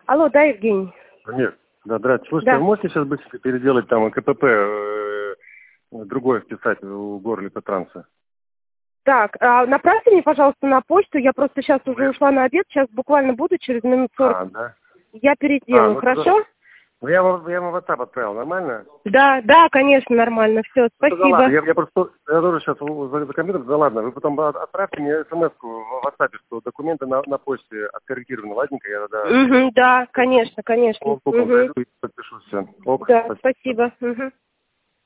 Алло, да, Евгений? Нет, да, здравствуйте. Слушайте, Да. вы можете сейчас быстренько переделать там КПП, другое вписать у Горлика-Транса? Так, направьте мне, пожалуйста, на почту. Я просто сейчас уже ушла на обед. Сейчас буквально буду, через минут 40. Да? Я переделаю, Ну, хорошо? Ну, я вам в WhatsApp отправил, нормально? Да, конечно, нормально. Все, Ну, да ладно, спасибо. я просто, я тоже сейчас за компьютером, да ладно, вы потом отправьте мне смс-ку в WhatsApp, что документы на почте откорректированы, ладненько, я тогда... Да, конечно. Зайду и подпишу все. Да, спасибо.